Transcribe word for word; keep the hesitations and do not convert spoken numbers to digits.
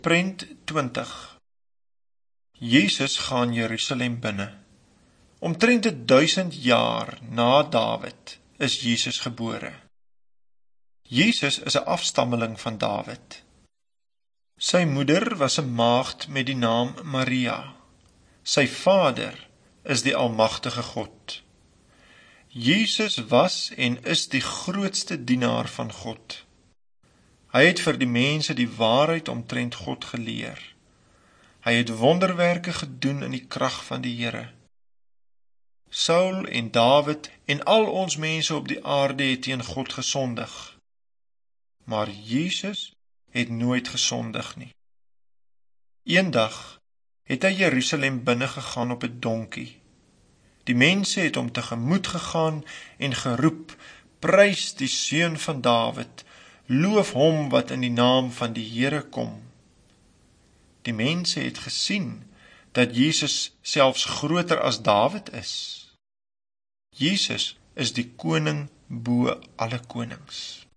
Prent twintig. Jezus gaan Jerusalem binne. Omtrent een duisend jaar na Dawid is Jezus gebore. Jezus is een afstammeling van Dawid. Sy moeder was een maagd met die naam Maria. Sy vader is die almagtige God. Jezus was en is die grootste dienaar van God. Hy het vir die mense die waarheid omtrent God geleer. Hy het wonderwerke gedoen in die krag van die Here. Saul en Dawid en al ons mense op die aarde het teen God gesondig. Maar Jezus het nooit gesondig nie. Eendag het hy Jerusalem binnegegaan op 'n donkie. Die mense het hom tegemoet gegaan en geroep, prys die seun van Dawid, loof hom wat in die naam van die Here kom. Die mense het gesien dat Jezus selfs groter as Dawid is. Jezus is die koning bo alle konings.